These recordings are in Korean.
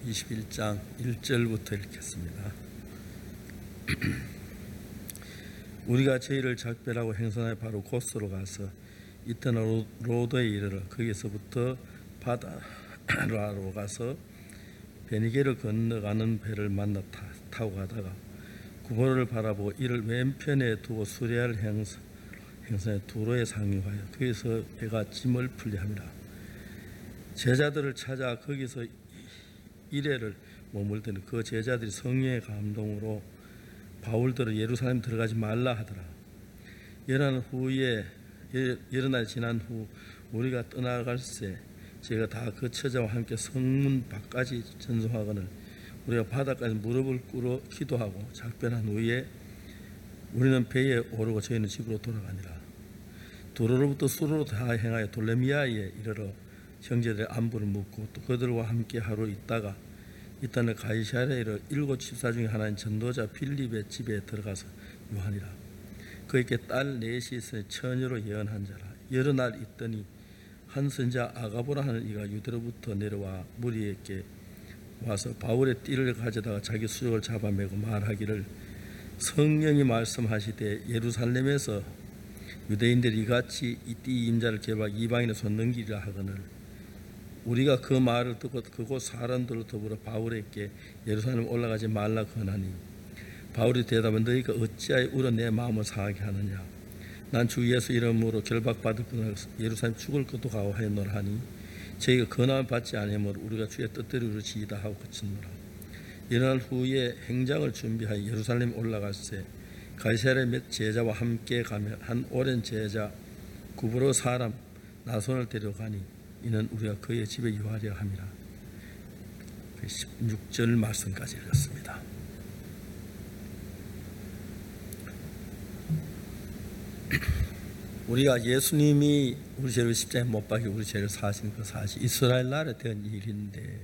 21장 1절부터 읽겠습니다. 우리가 저희를 작별하고 행선하여 바로 고스로 가서 이때는 로도에 이르러 거기서부터 바다라로 가서 베니게를 건너가는 배를 만나 타고 가다가 구보를 바라보고 이를 왼편에 두고 수레아를 행선해 두로에 상륙하여 거기서 배가 짐을 풀리함이라. 제자들을 찾아 거기서 이래를 머물더니 그 제자들이 성령의 감동으로 바울들을 예루살렘 들어가지 말라 하더라. 여러 날 지난 후 우리가 떠나갈새 제가 다 그 처자와 함께 성문 밖까지 전송하거늘 우리가 바다까지 무릎을 꿇어 기도하고 작별한 후에 우리는 배에 오르고 저희는 집으로 돌아가니라. 도로로부터 수로로 다 행하여 돌레미아에 이르러 형제들의 안부를 묻고 또 그들과 함께 하루 있다가 이따는 가이사랴에 이르러 7 집사 중에 하나인 전도자 빌립의 집에 들어가서 유하니라. 그에게 딸 넷이 있으니 처녀로 예언한 자라. 여러 날 있더니 한 선자 아가보라 하는 이가 유대로부터 내려와 무리에게 와서 바울의 띠를 가져다가 자기 수족을 잡아매고 말하기를 성령이 말씀하시되 예루살렘에서 유대인들이 이같이 이 띠 임자를 개발 이방인의 손 넘기리라 하거늘 우리가 그 말을 듣고 그곳 사람들로 더불어 바울에게 예루살렘 올라가지 말라 권하니 바울이 대답은 너희가 어찌하여 울어 내 마음을 상하게 하느냐. 난 주 예수 이름으로 결박받을 그날 예루살렘 죽을 것도 각오하였노라 하니 저희가 권함을 받지 아니하므로 우리가 주의 뜻대로 이루지이다 하고 그쳤노라. 이날 후에 행장을 준비하여 예루살렘 올라갈새 가이사랴 몇 제자와 함께 가며 한 오랜 제자 구브로 사람 나손을 데려가니 이는 우리가 그의 집에 유하려 함이라. 16절 말씀까지 읽었습니다. 우리가 예수님이 우리 죄를 십자가에 못 박혀 우리 죄를 사신 그 사실 이스라엘 나라에 된 일인데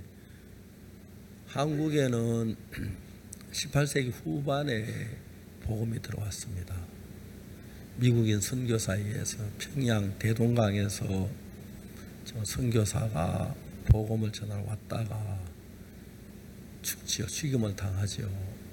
한국에는 18세기 후반에 복음이 들어왔습니다. 미국인 선교사에 의해서 평양 대동강에서 선교사가 복음을 전하러 왔다가 죽지요. 죽임을 당하죠.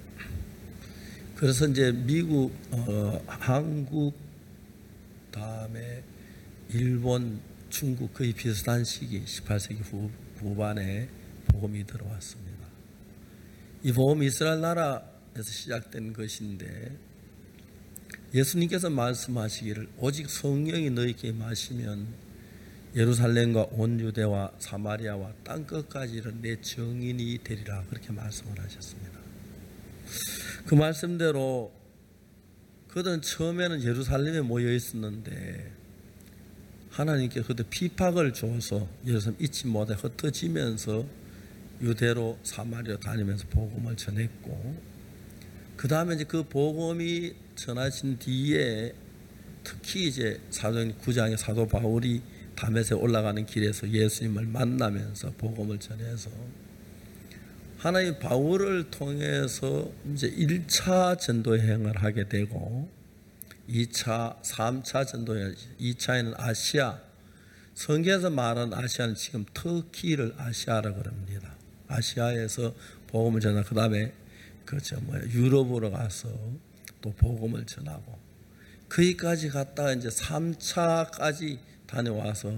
그래서 이제 미국, 한국, 다음에 일본, 중국 거의 비슷한 시기 18세기 후반에 복음이 들어왔습니다. 이 복음이 이스라엘 나라에서 시작된 것인데 예수님께서 말씀하시기를 오직 성령이 너희에게 임하시면 예루살렘과 온 유대와 사마리아와 땅끝까지 내 증인이 되리라 그렇게 말씀을 하셨습니다. 그 말씀대로 그들은 처음에는 예루살렘에 모여 있었는데 하나님께 그때 핍박을 줘서 예루살렘 잊지 못해 흩어지면서 유대로 사마리아 다니면서 복음을 전했고 그 다음에 이제 그 복음이 전하신 뒤에 특히 이제 사도행전 9장에 사도 바울이 다메섹에 올라가는 길에서 예수님을 만나면서 복음을 전해서 하나님 바울을 통해서 이제 1차 전도여행을 하게 되고 2차, 3차 전도여행, 2차에는 아시아, 성경에서 말하는 아시아는 지금 터키를 아시아라고 합니다. 아시아에서 복음을 전하고 그 다음에 유럽으로 가서 또 복음을 전하고 거기까지 갔다가 이제 3차까지 다녀와서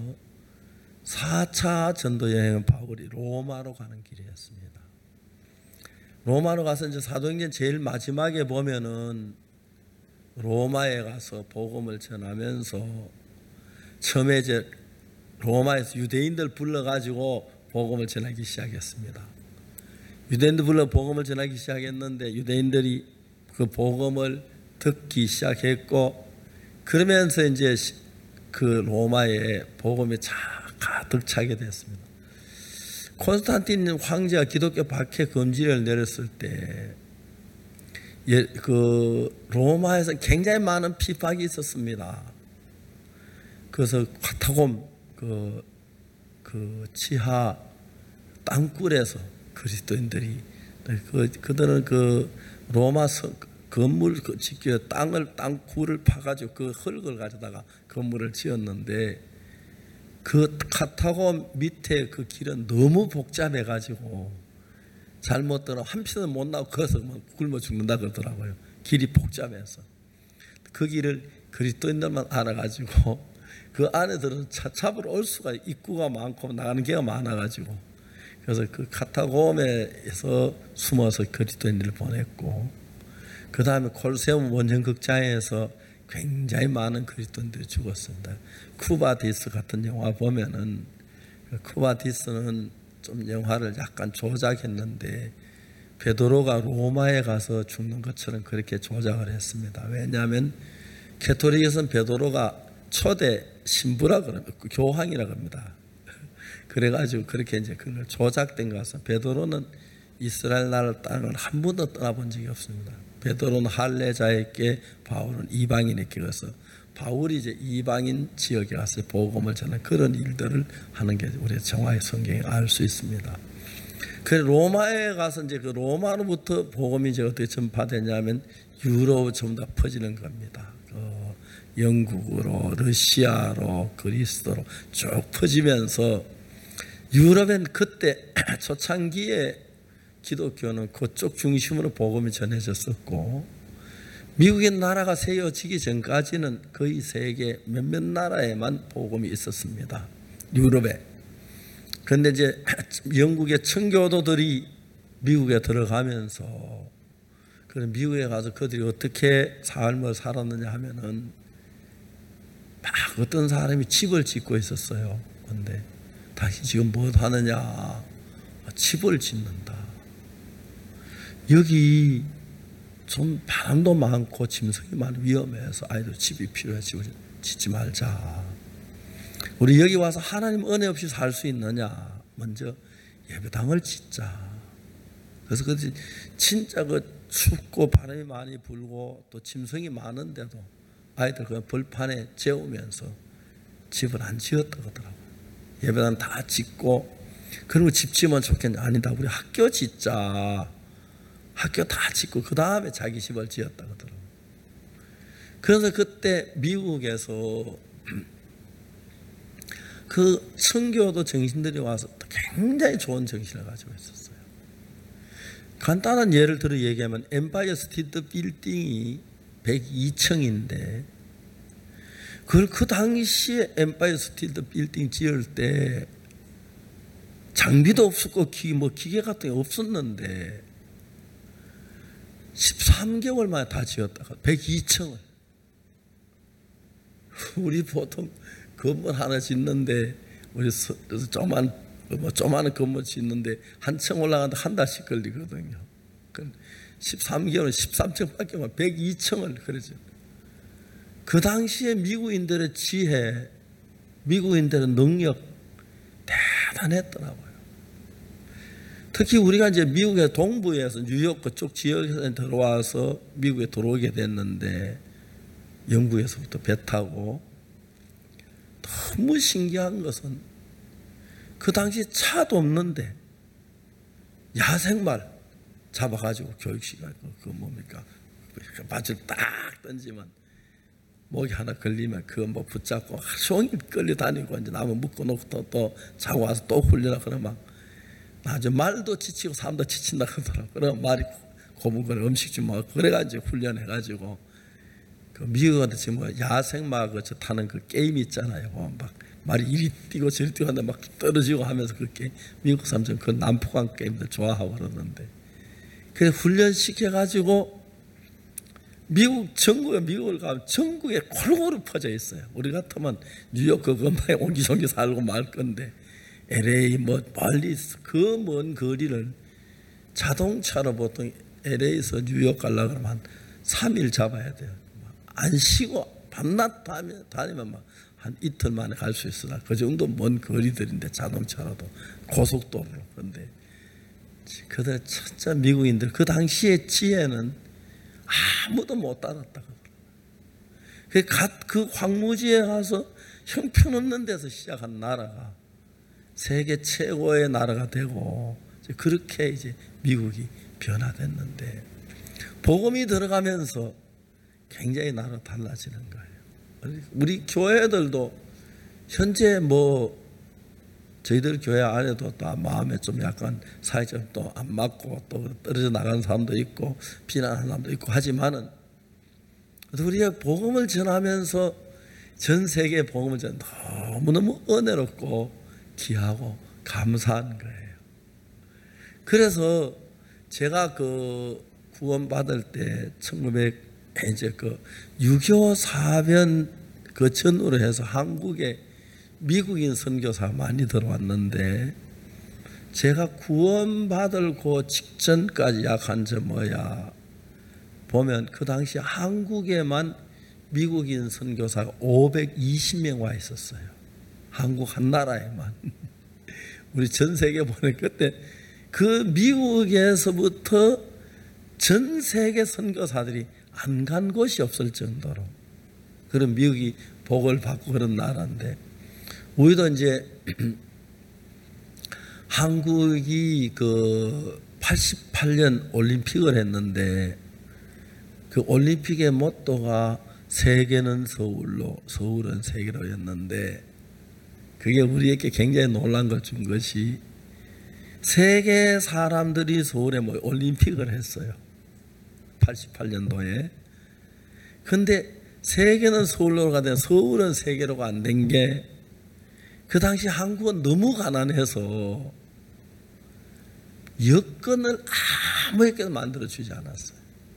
4차 전도여행은 바울이 로마로 가는 길이었습니다. 로마로 가서 이제 사도행전 제일 마지막에 보면은 로마에 가서 복음을 전하면서 처음에 이제 로마에서 유대인들 불러가지고 복음을 전하기 시작했습니다. 유대인들 불러 복음을 전하기 시작했는데 유대인들이 그 복음을 듣기 시작했고 그러면서 이제 그 로마에 복음이 가득 차게 됐습니다. 콘스탄틴 황제가 기독교 박해 금지를 내렸을 때 그 로마에서 굉장히 많은 핍박이 있었습니다. 그래서 카타콤 그 지하 땅굴에서 그리스도인들이 그들은 그 로마 건물 짓기 땅굴을 파가지고 그 흙을 가져다가 건물을 지었는데 그 카타콤 밑에 그 길은 너무 복잡해가지고 잘못 들어 한편은 못 나오고 거기서 굶어 죽는다 그러더라고요. 길이 복잡해서. 그 길을 그리스도인들만 알아가지고 그 안에들은 잡으러 올 수가 입구가 많고 나가는 게가 많아가지고 그래서 그 카타고메에서 숨어서 그리스도인들을 보냈고 그 다음에 콜세움 원형극장에서 굉장히 많은 그리스도인들이 죽었습니다. 쿠바디스 같은 영화 보면은 쿠바디스는 좀 영화를 약간 조작했는데 베드로가 로마에 가서 죽는 것처럼 그렇게 조작을 했습니다. 왜냐하면 캐토릭에서는 베드로가 초대 신부라 그럽니다. 교황이라 합니다. 그래가지고 그렇게 이제 그걸 조작된 것은 베드로는 이스라엘 나라 땅을 한 번도 떠나본 적이 없습니다. 베드로는 할례자에게 바울은 이방인에게 가서 바울이 이제 이방인 지역에 가서 복음을 전하는 그런 일들을 하는 게 우리 정화의 성경에 알 수 있습니다. 그 로마에 가서 이제 그 로마로부터 복음이 이제 어떻게 전파되냐면 유럽으로 전부 다 퍼지는 겁니다. 영국으로, 러시아로, 그리스도로 쭉 퍼지면서 유럽엔 그때 초창기에 기독교는 그쪽 중심으로 복음이 전해졌었고 미국의 나라가 세워지기 전까지는 거의 세계 몇몇 나라에만 복음이 있었습니다. 유럽에. 그런데 이제 영국의 청교도들이 미국에 들어가면서 그런 미국에 가서 그들이 어떻게 삶을 살았느냐 하면은 막 어떤 사람이 집을 짓고 있었어요. 그런데 당신 지금 뭐 하느냐? 집을 짓는다. 여기 좀 바람도 많고 짐승이 많이 위험해서 아이들 집이 필요해. 집을 짓지 말자. 우리 여기 와서 하나님 은혜 없이 살 수 있느냐? 먼저 예배당을 짓자. 그래서 그 진짜 그 춥고 바람이 많이 불고 또 짐승이 많은데도 아이들 그냥 벌판에 재우면서 집을 안 지었다고 하더라고요. 예배당 다 짓고 그리고 집 지으면 좋겠냐? 아니다. 우리 학교 짓자. 학교 다 짓고 그 다음에 자기 집을 지었다고 하더라고요. 그래서 그때 미국에서 그 청교도 정신들이 와서 굉장히 좋은 정신을 가지고 있었어요. 간단한 예를 들어 얘기하면 엠파이어 스테이트 빌딩이 102층인데 그걸 그 당시에 엠파이어 스테이트 빌딩 지을 때 장비도 없었고 기계 같은 게 없었는데 13개월 만에 다 지었다가 102층을 우리 보통 건물 하나 짓는데 우리 조그마한 건물 짓는데 한 층 올라가는데 한 달씩 걸리거든요. 13개월 13층밖에 못 102층을 그러죠. 그 당시에 미국인들의 지혜, 미국인들의 능력 대단했더라고요. 특히 우리가 이제 미국의 동부에서 뉴욕 그쪽 지역에서 들어와서 미국에 들어오게 됐는데 영국에서부터 배 타고 너무 신기한 것은 그 당시 차도 없는데 야생말 잡아가지고 교육시간 그 뭡니까 밧줄 딱 던지면 목이 하나 걸리면 그거 뭐 붙잡고 하루 종일 끌려다니고 이제 나무 묶어 놓고 또 자고 와서 또 훈련하고 그러면 나중에 말도 지치고 사람도 지친다 그러더라고. 그러면 말이 고문거려 음식 좀 먹고 그래가지고 훈련해가지고 그 미국한테 지금 뭐 야생마 그 타는 그 게임 있잖아요. 막 말이 이리 뛰고 저리 뛰고 하는데 막 떨어지고 하면서 그 게임 미국 사람들은 그 난폭한 게임들 좋아하고 그러는데 그래서 훈련시켜가지고 미국 전국에 미국을 가면 전국에 골고루 퍼져 있어요. 우리 같으면 뉴욕 그 근방에 옹기종기 살고 말 건데 LA 뭐 멀리 그 먼 거리를 자동차로 보통 LA에서 뉴욕 가려고 그러면 한 3일 잡아야 돼요. 안 쉬고 밤낮 다니면 막 한 이틀 만에 갈 수 있으나 그 정도 먼 거리들인데 자동차로도 고속도로로. 그런데 그들 진짜 미국인들 그 당시의 지혜는 아무도 못 따랐다고. 그 황무지에 가서 형편없는 데서 시작한 나라가 세계 최고의 나라가 되고 그렇게 이제 미국이 변화됐는데 복음이 들어가면서 굉장히 나라 달라지는 거예요. 우리 교회들도 현재 뭐 저희들 교회 안에도 또 마음에 좀 약간 사회적 또 안 맞고 또 떨어져 나가는 사람도 있고 비난하는 사람도 있고 하지만은 우리가 복음을 전하면서 전 세계에 복음을 전하 너무너무 은혜롭고 귀하고 감사한 거예요. 그래서 제가 그 구원받을 때 6.25 사변 그 전후로 해서 한국에 미국인 선교사가 많이 들어왔는데 제가 구원받을 그 직전까지 약 한 저 보면 그 당시 한국에만 미국인 선교사가 520명 와 있었어요. 한국 한 나라에만. 우리 전 세계 보면 그때 그 미국에서부터 전 세계 선교사들이 안 간 곳이 없을 정도로 그런 미국이 복을 받고 그런 나라인데 우리도 이제 한국이 그 88년 올림픽을 했는데 그 올림픽의 모토가 세계는 서울로 서울은 세계로였는데 그게 우리에게 굉장히 놀란 걸 준 것이 세계 사람들이 서울에 모여 올림픽을 했어요. 88년도에. 근데 세계는 서울로 가되 서울은 세계로가 안 된 게 그 당시 한국은 너무 가난해서 여건을 아무에게도 만들어 주지 않았어요.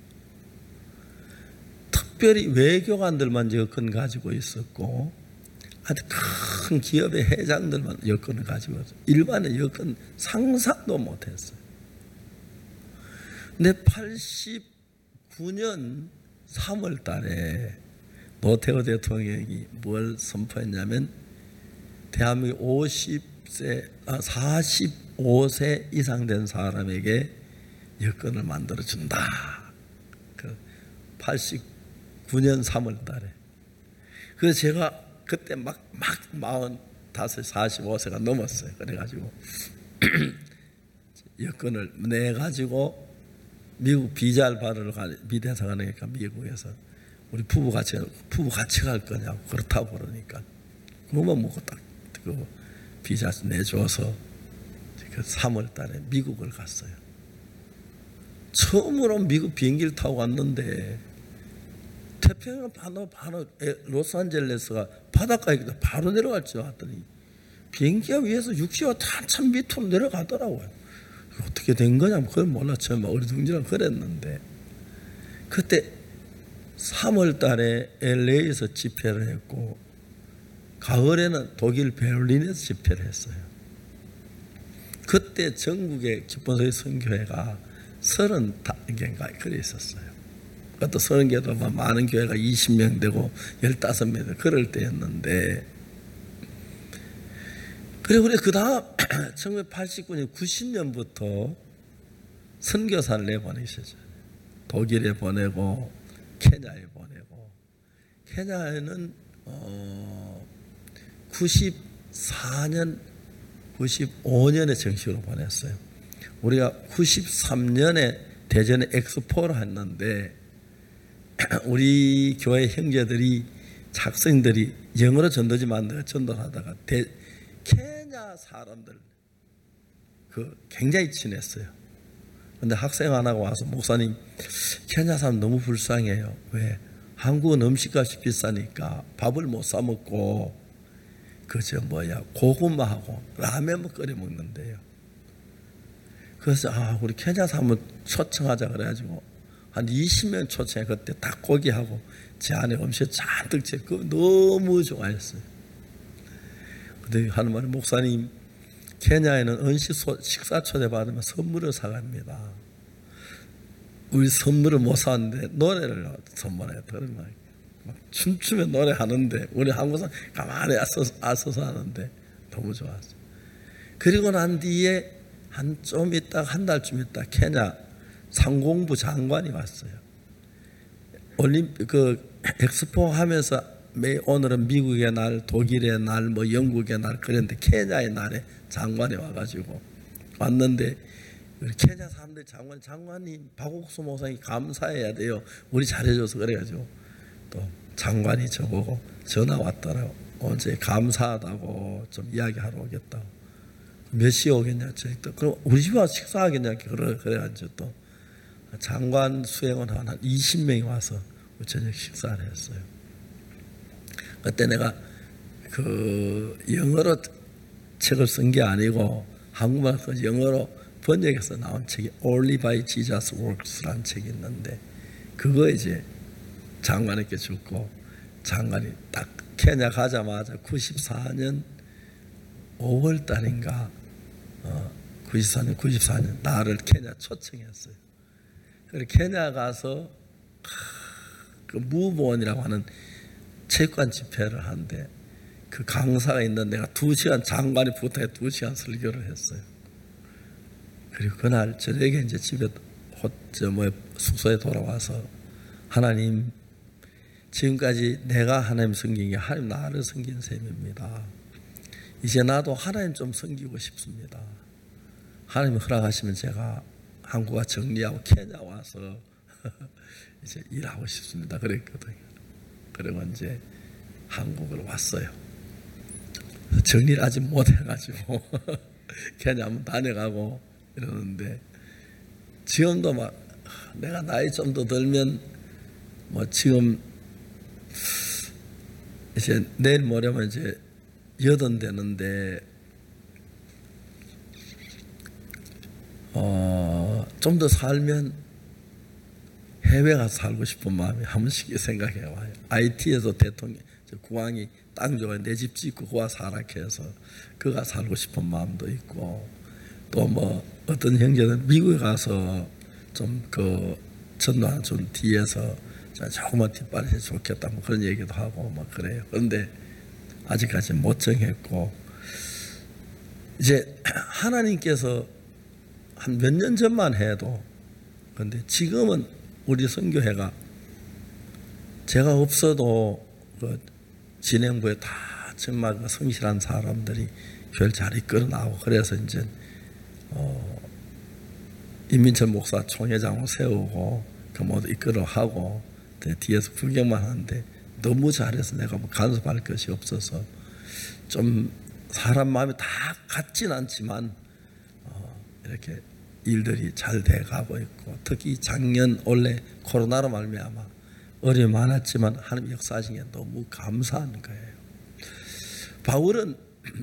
특별히 외교관들만 여건 가지고 있었고 아주 큰 기업의 회장들만 여건을 가지고 있었어요. 일반의 여건 상상도 못했어요. 근데 89년 3월 달에 노태우 대통령이 뭘 선포했냐면 대한민국 45세 이상 된 사람에게 여건을 만들어준다. 그 89년 3월 달에. 그래서 제가 그때 막 45세가 넘었어요. 그래가지고 여건을 내가지고 미국 비자를 받으러 미대에서 가니까 미국에서 우리 부부 같이 갈 거냐고 그렇다고 그러니까 그것만 먹고 딱 그 비자 내줘서 그 3월 달에 미국을 갔어요. 처음으로 미국 비행기를 타고 갔는데 태평양 바로 로스앤젤레스가 바닷가에 바로 내려갈 줄 알았더니 비행기가 위에서 60와 한참 밑으로 내려가더라고요. 어떻게 된 거냐 그걸 몰라. 처음 어리둥절하고 그랬는데 그때 3월 달에 LA에서 집회를 했고 가을에는 독일 베를린에서 집회를 했어요. 그때 전국의 기본소위 선교회가 30개인가 그래 있었어요. 그것도 30개도 많은 교회가 20명 되고 15명 되고 그럴 때였는데 그리고 우리 그 다음 1989년 90년부터 선교사를 내보내셨어요. 독일에 보내고 케냐에 보내고 케냐에는 94년 95년에 정식으로 보냈어요. 우리가 93년에 대전에 엑스포를 했는데 우리 교회 형제들이 학생들이 영어로 전도지 만들어 전도를 하다가 케냐 사람들 굉장히 친했어요. 근데 학생 하나가 와서 목사님 케냐 사람 너무 불쌍해요. 왜? 한국은 음식값이 비싸니까 밥을 못 사 먹고 고구마하고 라면만 끓여 먹는데요. 그래서 우리 케냐 사람을 초청하자 그래가지고 한 20명 초청해. 그때 닭고기하고 제 안에 음식 잔뜩 그거 너무 좋아했어요. 근데 하는 말이 목사님 케냐에는 식사 초대 받으면 선물을 사갑니다. 우리 선물을 못 사는데 노래를 선물해요. 그런 말. 막 춤추며 노래하는데 우리 한국 사람 가만히 아서서 하는데 너무 좋았어요. 그리고 난 뒤에 한 달쯤 있다 케냐 상공부 장관이 왔어요. 엑스포 하면서 오늘은 미국의 날, 독일의 날, 영국의 날 그랬는데 케냐의 날에 장관이 와가지고 왔는데 케냐 사람들 장관님 박옥수 목사님 감사해야 돼요. 우리 잘해줘서 그래가지고 또 장관이 저보고 전화 왔더라고. 언제 감사하다고 좀 이야기하러 오겠다고. 몇 시에 오겠냐. 그럼 우리 집에 와서 식사하겠냐. 그래가지고 또 장관 수행원 한 20명이 와서 저녁 식사를 했어요. 그때 내가 그 영어로 책을 쓴 게 아니고 한국말 영어로 번역해서 나온 책이 Only by Jesus Works라는 책이 있는데 그거 이제 장관에게 줬고 장관이 딱 케냐 가자마자 94년 5월 달인가 94년 나를 케냐 초청했어요. 그래서 케냐 가서 그 무보원이라고 하는 체육관 집회를 하는데 그 강사가 있는 데가 2시간 장관이 부탁해 2시간 설교를 했어요. 그리고 그날 저녁에 이제 집에 숙소에 돌아와서 하나님 지금까지 내가 하나님 섬긴 게 하나님 나를 섬긴 셈입니다. 이제 나도 하나님 좀 섬기고 싶습니다. 하나님 허락하시면 제가 한국과 정리하고 케냐 와서 이제 일하고 싶습니다. 그랬거든요. 그리고 이제 한국을 왔어요. 정리를 아직 못 해가지고 케냐 한번 다녀가고 이러는데 지금도 막 내가 나이 좀 더 들면 뭐 지금 이제 내일 모레면 이제 80 되는데 좀 더 살면 해외 가서 살고 싶은 마음이 한 번씩 생각해 와요. IT에서 대통령 국왕이 땅 줘가 내 집 짓고 그와 살아케 해서 그가 살고 싶은 마음도 있고 또 뭐 어떤 형제는 미국에 가서 좀 그 전도 준 뒤에서 조금만 뒷발이 좋겠다 뭐 그런 얘기도 하고 막 그래요. 그런데 아직까지 못 정했고 이제 하나님께서 한 몇 년 전만 해도 그런데 지금은 우리 선교회가 제가 없어도 그 진행부에 다 정말 성실한 사람들이 교회를 잘 이끌어 나오고 그래서 이제 임민철 목사 총회장을 세우고 그 모두 이끌어 하고 뒤에서 구경만 하는데 너무 잘해서 내가 뭐 간섭할 것이 없어서 좀 사람 마음이 다 같진 않지만 이렇게 일들이 잘 돼가고 있고 특히 작년 올해 코로나로 말미암아 어려움이 많았지만 하나님 역사하신 게 너무 감사한 거예요. 바울은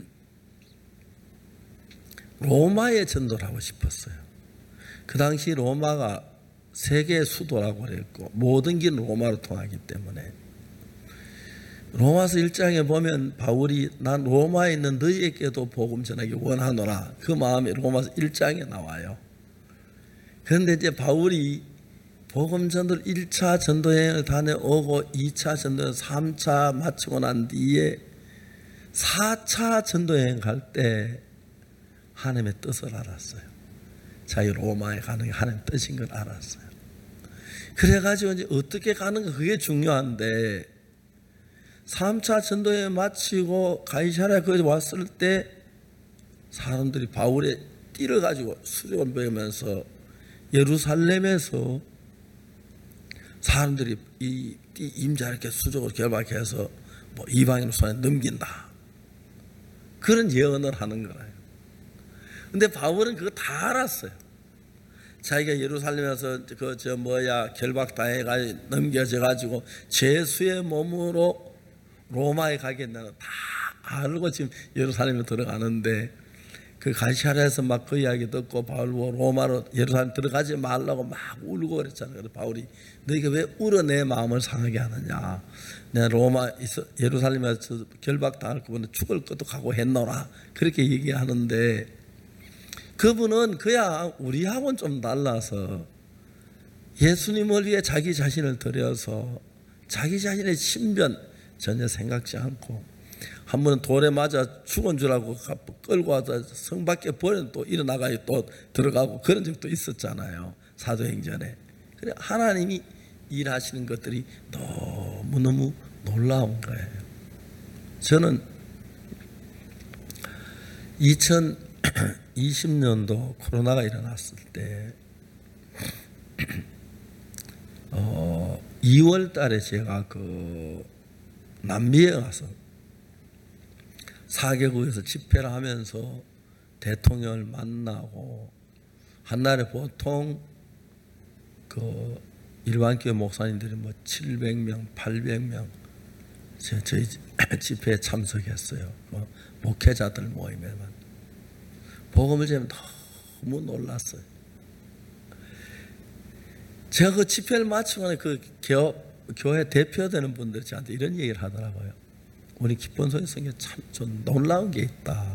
로마에 전도를 하고 싶었어요. 그 당시 로마가 세계 수도라고 그랬고 모든 길은 로마로 통하기 때문에 로마서 1장에 보면 바울이 난 로마에 있는 너희에게도 복음 전하기 원하노라 그 마음이 로마서 1장에 나와요. 그런데 이제 바울이 복음 전도를 1차 전도여행을 다녀오고 2차 전도여행 3차 마치고 난 뒤에 4차 전도여행 갈 때 하나님의 뜻을 알았어요. 자기 로마에 가는 게 하나님의 뜻인 걸 알았어요. 그래가지고 이제 어떻게 가는가 그게 중요한데 3차 전도여행 마치고 가이사랴에 거기 왔을 때 사람들이 바울의 띠를 가지고 수족을 베면서 예루살렘에서 사람들이 이 임자 이렇게 수족을 결박해서 뭐 이방인 손에 넘긴다 그런 예언을 하는 거예요. 근데 바울은 그거 다 알았어요. 자기가 예루살렘에서 결박 당해가지고 넘겨져 가지고 죄수의 몸으로 로마에 가겠다는 다 알고 지금 예루살렘에 들어가는데 그 가시아라에서 막 그 이야기 듣고 바울 로마로 예루살렘 들어가지 말라고 막 울고 그랬잖아요. 그래서 바울이 너희가 왜 울어 내 마음을 상하게 하느냐. 내가 예루살렘에서 결박 당할 것보다 죽을 것도 각오했노라. 그렇게 얘기하는데 그분은 그야 우리하고는 좀 달라서 예수님을 위해 자기 자신을 드려서 자기 자신의 신변 전혀 생각지 않고 한 번은 돌에 맞아 죽은 줄 알고 끌고 와서 성 밖에 버려 또 일어나가요 또 들어가고 그런 적도 있었잖아요. 사도행전에. 그래 하나님이 일하시는 것들이 너무너무 놀라운 거예요. 저는 2020년도 코로나가 일어났을 때 2월 달에 제가 그 남미에 가서 4개국에서 집회를 하면서 대통령을 만나고 한날에 보통 그 일반교회 목사님들이 뭐 700명, 800명 저희 집회에 참석했어요. 뭐 목회자들 모임에만. 복음을 전하면 너무 놀랐어요. 제가 그 집회를 마치고 그 교회 대표되는 분들이 저한테 이런 얘기를 하더라고요. 우리 기본소리 성경 참 좀 놀라운 게 있다.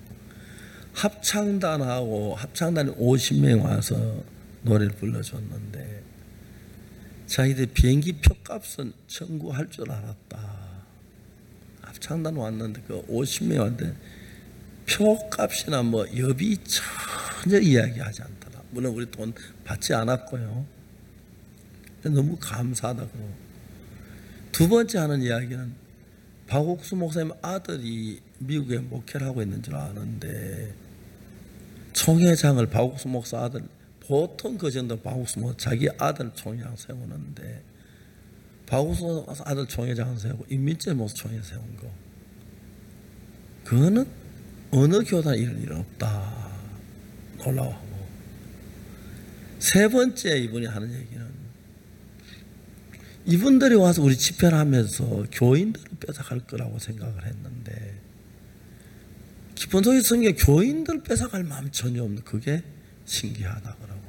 합창단이 50명 와서 노래를 불러줬는데 자기들 비행기 표값은 청구할 줄 알았다. 합창단 왔는데 그 50명 왔는데 표값이나 뭐 여비 전혀 이야기하지 않더라. 물론 우리 돈 받지 않았고요. 너무 감사하다고. 두 번째 하는 이야기는 박옥수 목사님 아들이 미국에 목회를 하고 있는 줄 아는데 총회장을 박옥수 목사 아들, 보통 그 정도 박옥수 목사 자기 아들 총회장 세우는데 박옥수 아들 총회장 세우고 임민재 목사 총회 세운 거, 그거는 어느 교단에 이런 일은 없다. 놀라워하고. 세 번째 이분이 하는 얘기는 이분들이 와서 우리 집회를 하면서 교인들을 뺏어갈 거라고 생각을 했는데 기본소리 성경 교인들 뺏어갈 마음 전혀 없는, 그게 신기하다고.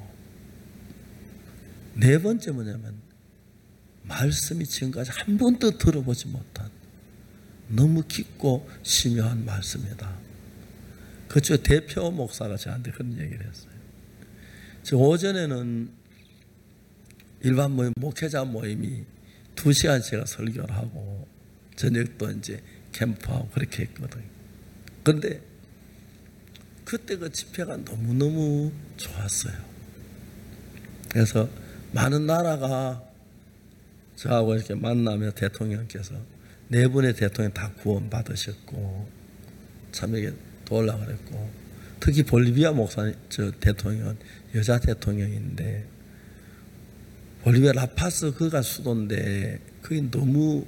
네 번째 뭐냐면 말씀이 지금까지 한 번도 들어보지 못한 너무 깊고 심오한 말씀이다. 그쪽 대표 목사가 저한테 그런 얘기를 했어요. 저 오전에는 일반 모임, 목회자 모임이 2시간 제가 설교를 하고 저녁도 이제 캠프하고 그렇게 했거든요. 그런데 그때 그 집회가 너무너무 좋았어요. 그래서 많은 나라가 저하고 이렇게 만나며 대통령께서 4분의 대통령 다 구원 받으셨고 참 이게 도우려고 그랬고, 특히 볼리비아 목사님, 저 대통령은 여자 대통령인데 볼리비아 라파스 그가 수도인데 그게 너무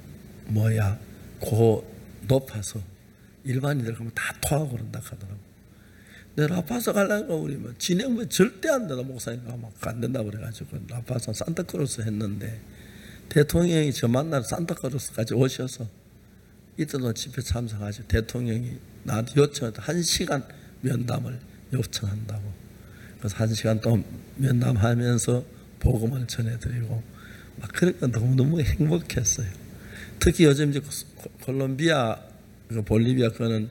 높아서 일반인들 가면 다 토하고 그런다 하더라고. 근데 라파스 가려니까 우리 뭐 진행부 절대 안 된다, 목사님 가면 안 된다 그래가지고 라파스 산타크루스 했는데 대통령이 저 만나러 산타크루스까지 오셔서 이때도 집회 참석하죠. 대통령이 나한테 요청했다. 1시간 면담을 요청한다고. 그래서 1시간 동안 면담하면서 복음을 전해드리고 막 그러니까 너무너무 행복했어요. 특히 요즘 이제 콜롬비아, 볼리비아 그거는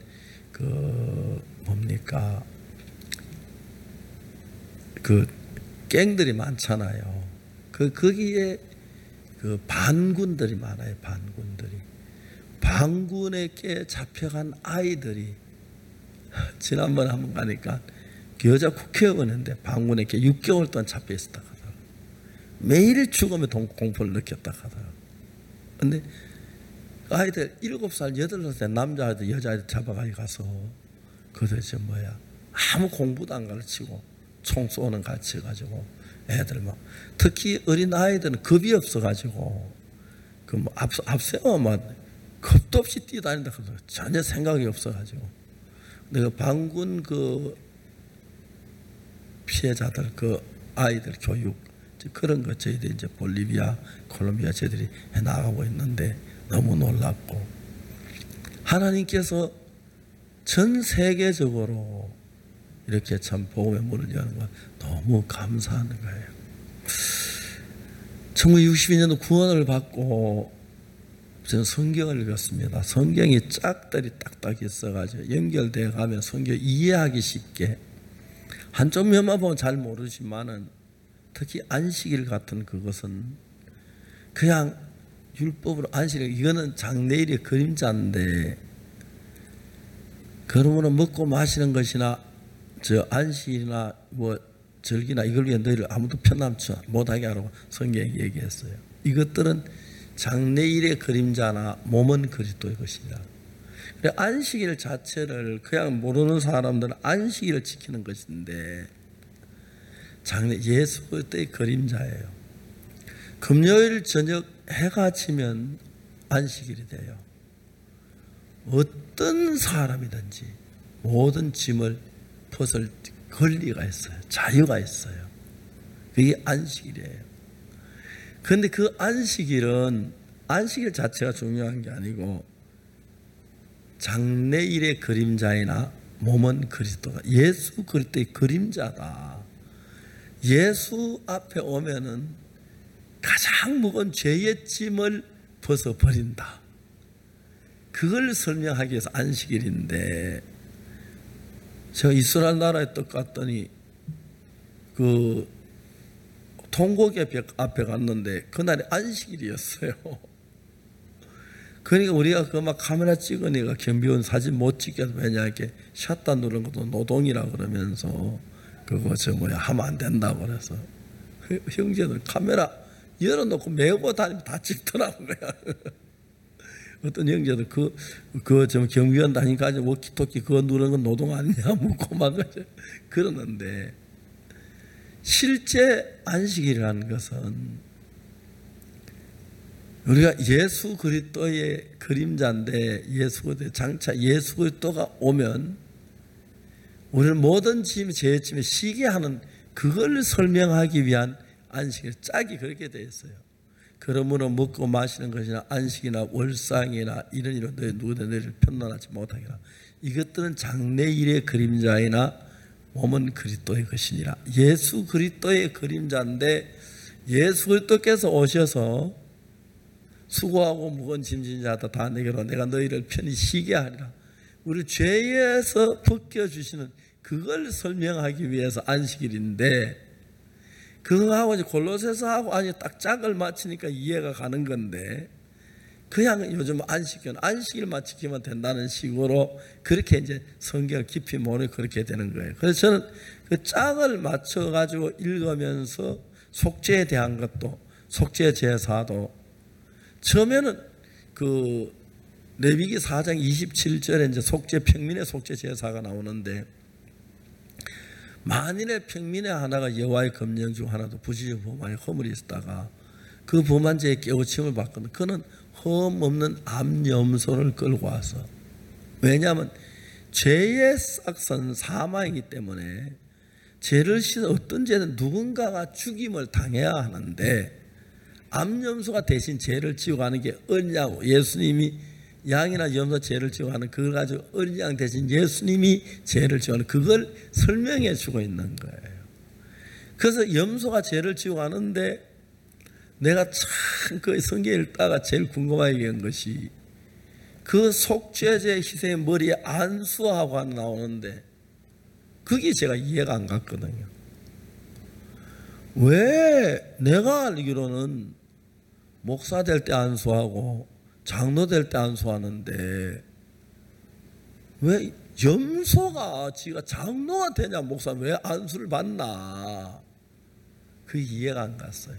그 갱들이 많잖아요. 거기에 그 반군들이 많아요. 반군에게 잡혀간 아이들이 지난번에 한번 가니까 그 여자 국회의원인데 반군에게 6개월 동안 잡혀 있었다 하더라고요. 매일 죽음의 공포를 느꼈다 하더라고요. 근데 아이들 7살, 8살 남자아이들, 여자아이들 잡아가지고 가서 그 도대체 아무 공부도 안 가르치고 총 쏘는 가르쳐가지고 애들 막, 특히 어린 아이들은 겁이 없어가지고 앞세워 겁도 없이 뛰어다닌다 그러더라고요. 전혀 생각이 없어가지고. 근데 그 반군 피해자들 아이들 교육 그런 거 저희들이 이제 볼리비아, 콜롬비아 저희들이 해 나가고 있는데 너무 놀랍고, 하나님께서 전 세계적으로 이렇게 참 복음의 문을 여는 건 너무 감사하는 거예요. 1962년도 구원을 받고 저는 성경을 읽었습니다. 성경이 짝들이 딱딱 있어가지고 연결되어 가면 성경 이해하기 쉽게, 한쪽 면만 보면 잘 모르지만은 특히 안식일 같은 그것은 그냥 율법으로 안식일, 이거는 장래일의 그림자인데 그러므로 먹고 마시는 것이나 저 안식일이나 절기나 이걸 위해 너희를 아무도 편남치 못하게 하라고 성경이 얘기했어요. 이것들은 장래일의 그림자나 몸은 그리스도의 것이다. 그래 안식일 자체를 그냥 모르는 사람들은 안식일을 지키는 것인데 장래 예수 그리스도의 그림자예요. 금요일 저녁 해가 지면 안식일이 돼요. 어떤 사람이든지 모든 짐을 벗을 권리가 있어요. 자유가 있어요. 그게 안식일이에요. 그런데 그 안식일 자체가 중요한 게 아니고 장래일의 그림자이나 몸은 그리스도가, 예수 그리스도의 그림자다. 예수 앞에 오면은 가장 무거운 죄의 짐을 벗어버린다. 그걸 설명하기 위해서 안식일인데, 제가 이스라엘 나라에 떡 갔더니 그 통곡의 벽 앞에 갔는데 그날이 안식일이었어요. 그러니까 우리가 그 막 카메라 찍으니까 경비원 사진 못 찍게, 왜냐 이렇게 샷다 누르는 것도 노동이라 그러면서 그거 하면 안 된다고 그래서 형제들 카메라 열어놓고 메고 다니면 다 찍더라고요. 어떤 형제들 경비원 다니까 워키토키 그거 누르는 건 노동 아니냐 묻고 막 그러는데, 실제 안식이라는 것은 우리가 예수 그리스도의 그림자인데, 예수 그리스도의 장차 예수 그리스도가 오면 우리를 모든 죄의 짐에 쉬게 하는, 그걸 설명하기 위한 안식일 짝이 그렇게 되어 있어요. 그러므로 먹고 마시는 것이나 안식이나 월상이나 이런 일로 너희를 편안하지 못하게라. 이것들은 장래일의 그림자이나 몸은 그리스도의 것이니라. 예수 그리스도의 그림자인데, 예수 그리스도께서 오셔서 수고하고 무거운 짐진 자다 다 내게로 내가 너희를 편히 쉬게 하리라. 우리 죄에서 벗겨주시는 그걸 설명하기 위해서 안식일인데, 그거하고 이제 골로새서하고 아니 딱 짝을 맞추니까 이해가 가는 건데, 그냥 요즘 안식일만 지키면 된다는 식으로 그렇게 이제 성경을 깊이 모르고 그렇게 되는 거예요. 그래서 저는 그 짝을 맞춰가지고 읽으면서 속죄에 대한 것도, 속죄 제사도, 처음에는 그 레위기 4장 27절에 이제 속죄, 평민의 속죄 제사가 나오는데, 만일에 평민의 하나가 여호와의 검령 중 하나도 부지중 범하여 허물이 있다가 그 범한 죄에 깨우침을 받거든, 그는 흠 없는 암염소를 끌고 와서, 왜냐하면 죄의 싹은 사망이기 때문에 죄를 씻어, 어떤 죄는 누군가가 죽임을 당해야 하는데, 암염소가 대신 죄를 지고 가는 게 언양, 예수님이 양이나 염소 죄를 지고 가는 그걸 가지고 언양 대신 예수님이 죄를 지고 가는, 그걸 설명해 주고 있는 거예요. 그래서 염소가 죄를 지고 가는데, 내가 참 그 성경 읽다가 제일 궁금하게 한 것이 그 속죄제 희생의 머리에 안수하고 하나 나오는데, 그게 제가 이해가 안 갔거든요. 왜 내가 알기로는 목사 될 때 안수하고 장로 될 때 안수하는데, 왜 염소가 지가 장로가 되냐, 목사 왜 안수를 받나, 그 이해가 안 갔어요.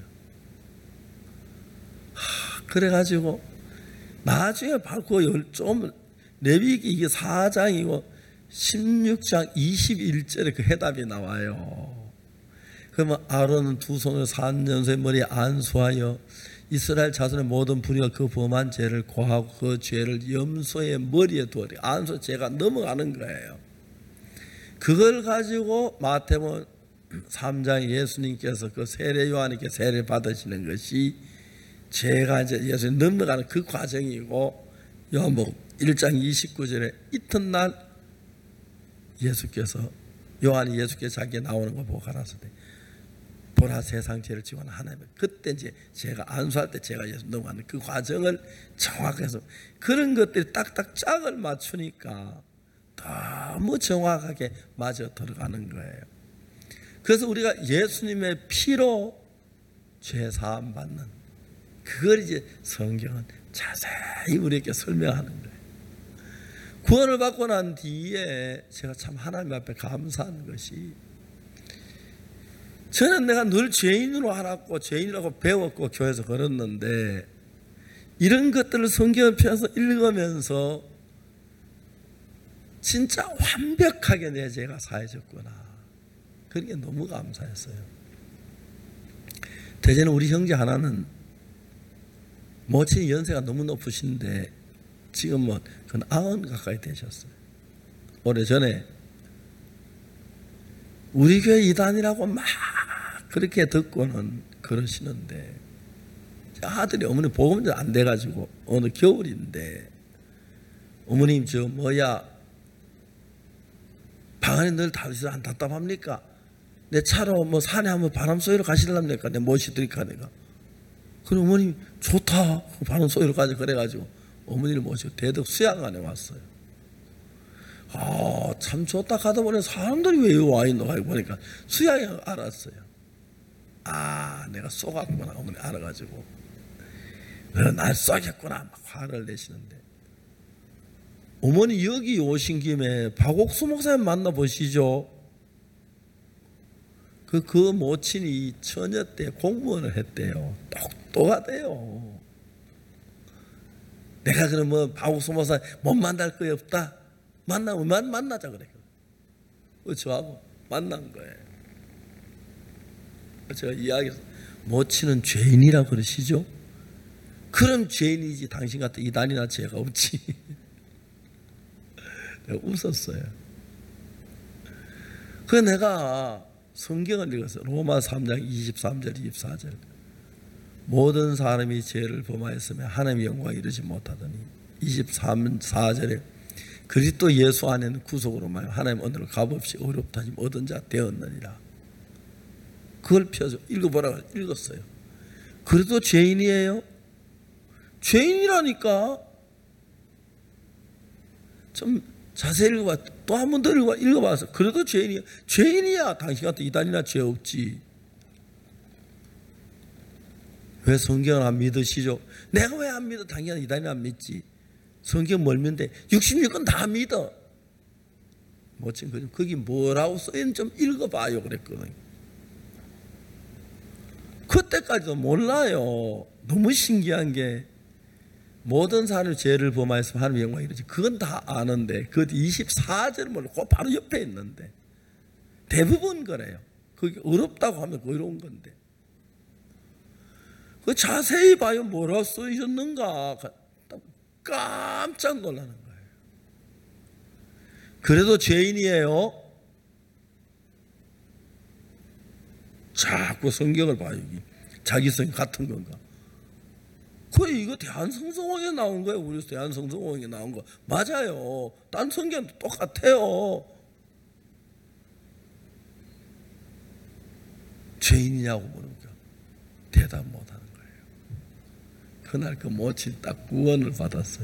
그래가지고 나중에 바로 좀 레위기 이게 4장이고 16장 21절에 그 해답이 나와요. 그러면 아론은 두 손을 산연소의 머리에 안수하여 이스라엘 자손의 모든 불의와 그 범한 죄를 고하고 그 죄를 염소의 머리에 두어리, 안수 죄가 넘어가는 거예요. 그걸 가지고 마태복음 3장에 예수님께서 그 세례 요한에게 세례 받으시는 것이 죄가 이제 예수님 넘어가는 그 과정이고, 요한복음 1장 29절에 이튿날 예수께서, 요한이 예수께서 자기가 나오는 거 보고 가라사대 보라 세상 죄를 지고 하는 하나님, 그때 이제 제가 안수할 때 제가 예수 넘어가는 그 과정을 정확해서, 그런 것들이 딱딱 짝을 맞추니까 너무 정확하게 맞아 들어가는 거예요. 그래서 우리가 예수님의 피로 죄 사함 받는, 그걸 이제 성경은 자세히 우리에게 설명하는 거예요. 구원을 받고 난 뒤에 제가 참 하나님 앞에 감사한 것이, 저는 내가 늘 죄인으로 알았고 죄인이라고 배웠고 교회에서 걸었는데, 이런 것들을 성경을 펴서 읽으면서 진짜 완벽하게 내 죄가 사해졌구나, 그런 게 너무 감사했어요. 대전에 우리 형제 하나는 모친이 연세가 너무 높으신데 지금 뭐 90 가까이 되셨어요. 오래전에 우리 교회 이단이라고 막 그렇게 듣고는 그러시는데, 아들이 어머니 복음 좀 안 돼가지고 어느 겨울인데, 어머님 저 뭐야 방 안에 늘 다니시라 안 답답합니까? 내 차로 뭐 산에 한번 바람 쏘이러 가실랍니까? 내 모시드릴까 내가. 그럼 어머님 좋다 바람 쏘이러 가자 그래가지고 어머니를 모시고 대덕 수양관에 왔어요. 아, 참 좋다 가다 보니 사람들이 왜 여기 와 있노 하고 보니까 수양이 알았어요. 아, 내가 쏘갔구나 어머니 알아가지고 날 쏘겠구나 막 화를 내시는데, 어머니 여기 오신 김에 박옥수 목사님 만나보시죠. 그 모친이 처녀 때 공무원을 했대요. 똑똑하대요. 내가 그러면 박옥수 목사님 못 만날 거야 없다. 만나면 만나자 그래. 저하고 만난 거예요. 제가 이야기해서 모친은 죄인이라고 그러시죠. 그럼 죄인이지 당신 같은 이단이나 죄가 없지. 내가 웃었어요. 그래서 내가 성경을 읽었어요. 로마 3장 23절 24절. 모든 사람이 죄를 범하였으며 하나님의 영광에 이르지 못하더니, 24절에 그리스도 예수 안에는 구속으로 말하여 하나님 언어를 값없이 어렵다 하지 얻은 자 되었느니라. 그걸 펴서 읽어보라고 읽었어요. 그래도 죄인이에요? 죄인이라니까. 좀 자세히 읽어봐. 또 한 번 더 읽어봐서 그래도 죄인이야. 죄인이야. 당신 같은 이단이나 죄 없지. 왜 성경을 안 믿으시죠? 내가 왜 안 믿어? 당연히 이단이나 안 믿지. 성경 뭘 믿는데 66권 다 믿어. 모친 거기 뭐라고 써있는지 좀 읽어봐요 그랬거든요. 그때까지도 몰라요. 너무 신기한 게 모든 사람이 죄를 범하였으면 하나님의 영광이 이르지. 그건 다 아는데 그 24절을 모르고 바로 옆에 있는데 대부분 그래요. 그게 어렵다고 하면 어려운 건데 그 자세히 봐요. 뭐라고 써있었는가 깜짝 놀라는 거예요. 그래도 죄인이에요. 자꾸 성경을 봐요. 자기성이 같은 건가? 그래, 이거 대한성서공에 나온 거예요. 우리 대한성서공에 나온 거 맞아요. 딴 성경도 똑같아요. 죄인이냐고 물으니까 대답 못하는 거예요. 그날 그 모친 딱 구원을 받았어요.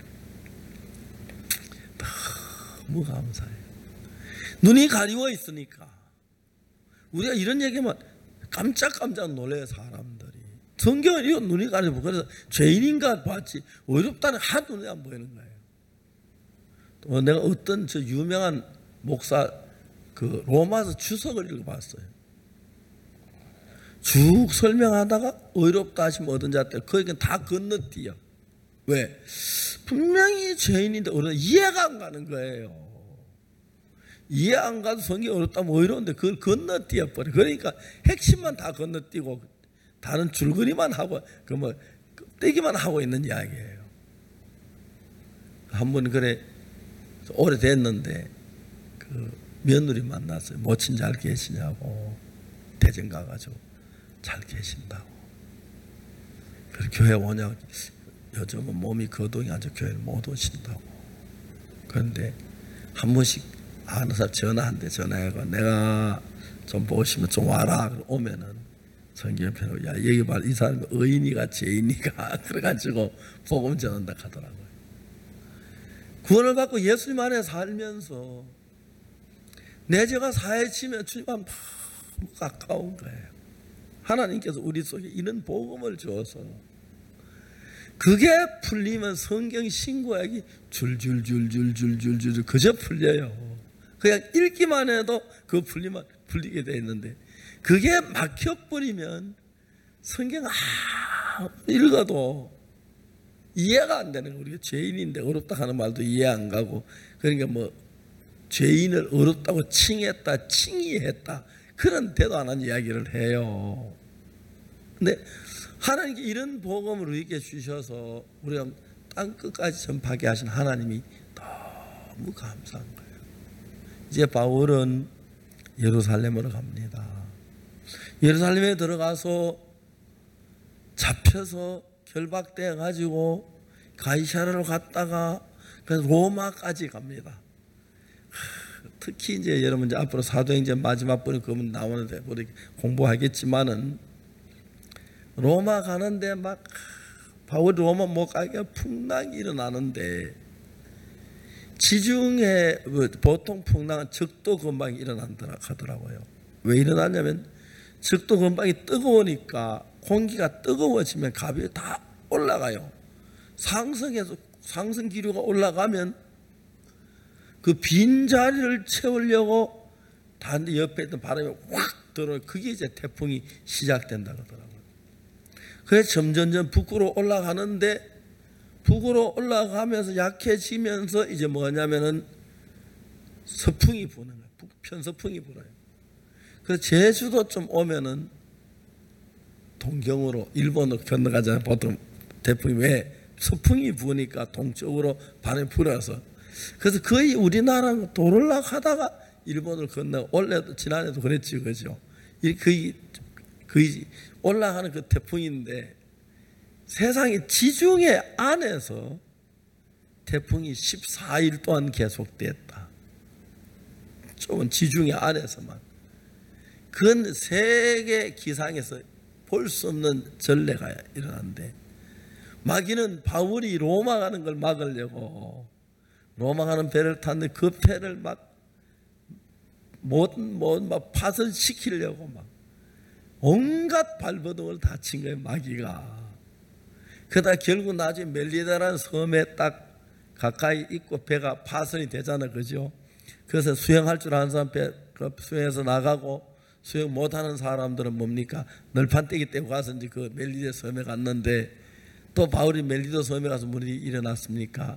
너무 감사해요. 눈이 가리워 있으니까 우리가 이런 얘기하면 깜짝 놀래요. 사람들이 성경을 이거 눈이 가리고 그래서 죄인인가 봤지 어렵다는 하도 눈에 안 보이는 거예요. 또 내가 어떤 저 유명한 목사 그 로마서 주석을 읽어봤어요. 쭉 설명하다가 어렵다 하시면 어떤 자 때 거기는 다 건너뛰어. 왜? 분명히 죄인인데 이해가 안 가는 거예요. 이해 안 가도 성경이 어렵다면 어려운데 그걸 건너뛰어 버려. 그러니까 핵심만 다 건너뛰고 다른 줄거리만 하고 그 뭐 떼기만 하고 있는 이야기예요. 한 번 그래 오래됐는데 그 며느리 만났어요. 모친 잘 계시냐고 대전 가가지고 잘 계신다고. 그래서 교회 오냐 요즘은 몸이 거동이 아주 교회를 못 오신다고. 그런데 한 번씩 아는 사람 전화한대. 전화해가 내가 좀 보시면 좀 와라. 오면은 성경편으로 야 여기 봐 이 사람이 의인이가 죄인이가 그래가지고 복음 전한다 하더라고요. 구원을 받고 예수님 안에 살면서 내 죄가 사해지면 주님은 너무 가까운 거예요. 하나님께서 우리 속에 이런 복음을 주어서 그게 풀리면 성경 신구약이 줄줄줄줄줄줄줄 그저 풀려요. 그냥 읽기만 해도 그 풀리면 풀리게 돼 있는데 그게 막혀버리면 성경 읽어도 이해가 안 되는 거예요. 우리가 죄인인데 어렵다 하는 말도 이해 안 가고 그러니까 뭐 죄인을 어렵다고 칭했다 칭의했다 그런 대도 안 한 이야기를 해요. 근데 하나님께 이런 복음을 우리에게 주셔서 우리가 땅 끝까지 전파하게 하신 하나님이 너무 감사한 거예요. 이제 바울은 예루살렘으로 갑니다. 예루살렘에 들어가서 잡혀서 결박돼 가지고 가이사랴로 갔다가 로마까지 갑니다. 특히 이제 여러분 이제 앞으로 사도행전 마지막 번에 그분 나오는데 우리 공부하겠지만은 로마 가는데 막 바울 로마 못 가게 풍랑이 일어나는데 지중해 보통 풍랑은 적도 근방이 일어난다 하더라고요. 왜 일어나냐면 적도 근방이 뜨거우니까 공기가 뜨거워지면 가벼이 다 올라가요. 상승해서 상승 기류가 올라가면 그 빈자리를 채우려고 다른 옆에 있던 바람이 확 들어요. 그게 이제 태풍이 시작된다고 하더라고요. 그래서 점점점 북으로 올라가는데 북으로 올라가면서 약해지면서 이제 뭐냐면은 서풍이 부는 거예요. 편서풍이 불어요. 그래서 제주도 좀 오면은 동경으로 일본으로 건너가잖아요. 보통 태풍이 왜 서풍이 부니까 동쪽으로 바람이 불어서 그래서 거의 우리나라 도를락 하다가 일본을 건너 원래도 지난해도 그랬지 그죠? 거의 올라가는 그 태풍인데 세상의 지중해 안에서 태풍이 14일 동안 계속됐다. 좁은 지중해 안에서만. 그건 세계 기상에서 볼 수 없는 전례가 일어난데 마귀는 바울이 로마 가는 걸 막으려고 로마 가는 배를 탔는데 그 배를 막 파손시키려고 막 온갖 발버둥을 다 친 거예요, 마귀가. 그러다 결국 나중에 멜리다라는 섬에 딱 가까이 있고 배가 파손이 되잖아, 그죠? 그래서 수영할 줄 아는 사람 배 수영해서 나가고 수영 못하는 사람들은 뭡니까? 널판떼기 떼고 가서 이제 그 멜리다 섬에 갔는데 또 바울이 멜리도 섬에 가서 무슨 일이 일어났습니까?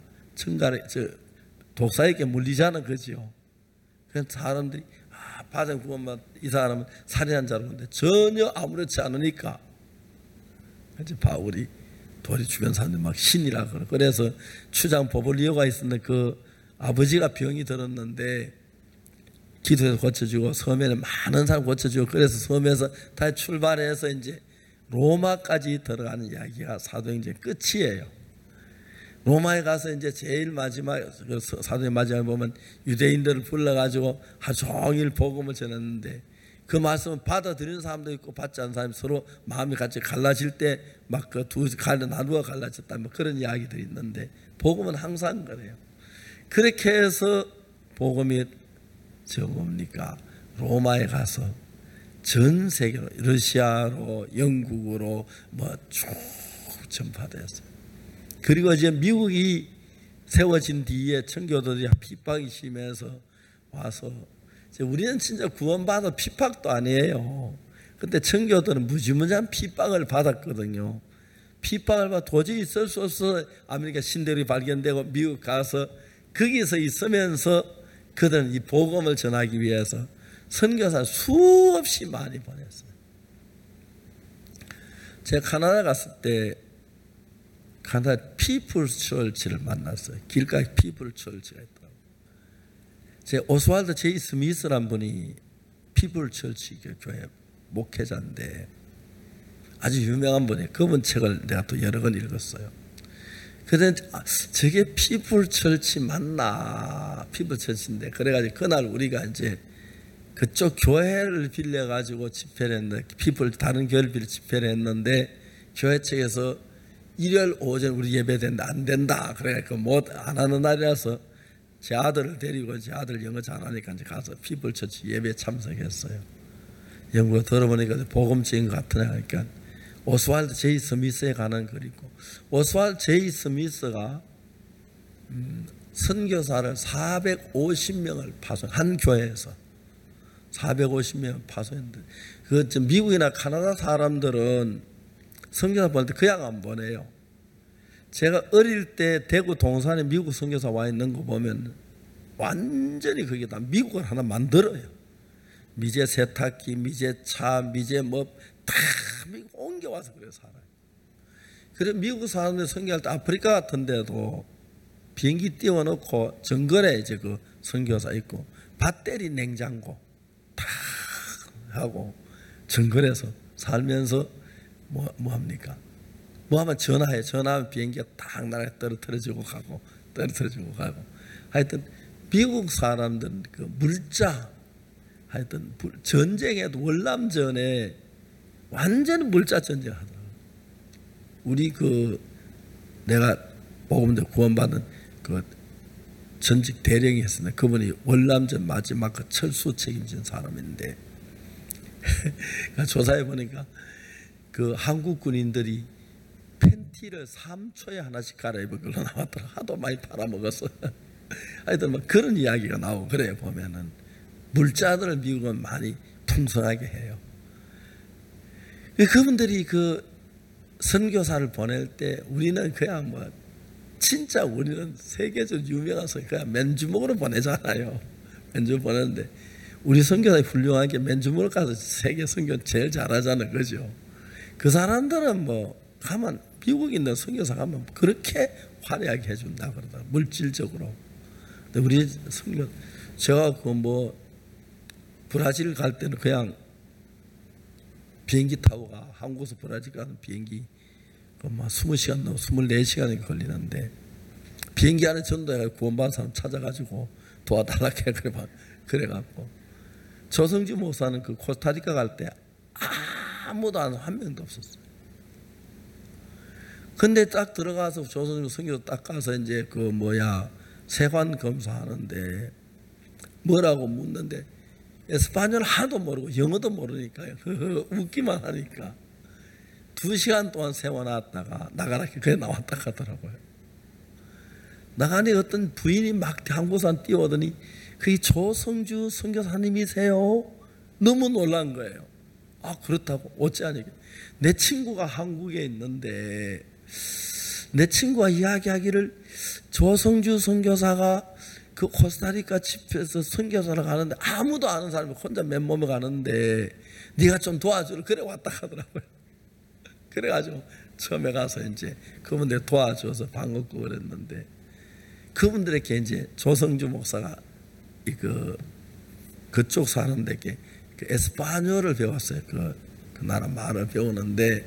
독사에게 물리잖아, 그죠? 그래서 사람들이 바닥 구원만 이 사람은 살인한 자로 보는데 전혀 아무렇지 않으니까 이제 바울이 도리 주변 사람들 막 신이라 그러. 그래서 추장 보볼리오가 있었는데 그 아버지가 병이 들었는데 기도해서 고쳐주고 섬에는 많은 사람 고쳐주고 그래서 섬에서 다시 출발해서 이제 로마까지 들어가는 이야기가 사도행전 끝이에요. 로마에 가서 이제 제일 마지막 사도행 마지막에 보면 유대인들을 불러가지고 하루 종일 복음을 전했는데 그 말씀을 받아들이는 사람도 있고 받지 않는 사람이 서로 마음이 같이 갈라질 때 막 그 두 나누어 갈라졌다 뭐 그런 이야기들이 있는데 복음은 항상 그래요. 그렇게 해서 복음이 뭡니까? 로마에 가서 전 세계로 러시아로 영국으로 뭐 쭉 전파되었어요. 그리고 이제 미국이 세워진 뒤에 청교도들이 핍박이 심해서 와서 우리는 진짜 구원받아 핍박도 아니에요. 근데 청교도는 무지무지한 핍박을 받았거든요. 핍박을 받아 도저히 있을 수 없어 아메리카 신대륙이 발견되고 미국 가서 거기서 있으면서 그들은 이 복음을 전하기 위해서 선교사 수없이 많이 보냈어요. 제가 카나다 갔을 때 카나다 피플스 철치를 만났어요. 길가에 피플스 철치가 있더라고요. 제 오스왈드 제이 스미스란 분이 피플스 철치 교회 목회자인데 아주 유명한 분이에요. 그분 책을 내가 또 여러 권 읽었어요. 그런데 저게 피플스 철치 맞나? 피플스 철치인데 그래가지고 그날 우리가 이제 그쪽 교회를 빌려가지고 집회를 했는데 다른 교회를 빌려 집회를 했는데 교회 측에서 일요일 오전 우리 예배되는데 안 된다. 그래가지고 안 하는 날이라서 제 아들을 데리고 제 아들 영어 잘하니까 이제 가서 피플처치 예배에 참석했어요. 영국에 들어보니까 복음지인 것 같으네 하니까 오스왈드 제이 스미스에 가는 글이고 오스왈드 제이 스미스가 선교사를 450명을 파송 한 교회에서 450명 파송했는데 그 미국이나 카나다 사람들은 선교사 보낼 때 그냥 안 보내요. 제가 어릴 때 대구 동산에 미국 선교사 와 있는 거 보면 완전히 그게 다 미국을 하나 만들어요. 미제 세탁기, 미제 차, 미제 다 미국 옮겨와서 그래 살아요. 그래 미국 사람들 선교할 때 아프리카 같은 데도 비행기 띄워놓고 정글에 이제 그 선교사 있고 배터리 냉장고 다 하고 정글에서 살면서 뭐 합니까? 뭐 하면 전화하면 비행기가 딱 나라에 떨어뜨려주고 가고 하여튼 미국 사람들은 그 물자, 하여튼 전쟁에도 월남전에 완전 물자 전쟁을 하더라고요. 우리 내가 복음대 구원받은 전직 대령이 있었는데 그분이 월남전 마지막 철수 책임진 사람인데 조사해 보니까 한국 군인들이 팬티를 3초에 하나씩 갈아입은 걸로 나왔더라. 하도 많이 팔아먹었어. 하여튼 그런 이야기가 나오고 그래요. 보면은 물자들을 미국은 많이 풍성하게 해요. 그분들이 선교사를 보낼 때 우리는 그냥 진짜 우리는 세계적으로 유명해서 그냥 맨주먹으로 보내잖아요. 맨주먹으로 보내는데 우리 선교사가 훌륭한 게 맨주먹으로 가서 세계 선교 제일 잘하잖아요. 그죠? 그 사람들은 가면 미국 있는 선교사 가면 그렇게 화려하게 해준다 그러다 물질적으로. 근데 우리 선교 제가 브라질 갈 때는 그냥 비행기 타고 가. 한국에서 브라질 가는 비행기 20시간, 24시간이 걸리는데 비행기 안에 전도해 구원받은 사람 찾아가지고 도와달라고 그래갖고 조성주 목사는 코스타리카 갈 때 아무도 한 명도 없었어요. 근데 딱 들어가서 조성주 선교 딱 가서 이제 세관 검사하는데 뭐라고 묻는데 에스파뇰 하나도 모르고 영어도 모르니까요. 웃기만 하니까 2시간 동안 세워놨다가 나가라 그래 나왔다 하더라고요. 나가니 어떤 부인이 막 한국산 뛰어오더니 그게 조성주 선교사님이세요? 너무 놀란 거예요. 그렇다고 어찌하니 내 친구가 한국에 있는데 내 친구가 이야기하기를 조성주 선교사가 코스타리카 집에서 선교사를 가는데 아무도 아는 사람이 혼자 맨몸에 가는데 네가 좀 도와주라 그래 왔다 하더라고요. 그래가지고 처음에 가서 이제 그분들 도와줘서 반갑고 그랬는데 그분들에게 이제 조성주 목사가 그쪽 사는 데게 에스파뇰을 배웠어요. 그 나라 말을 배우는데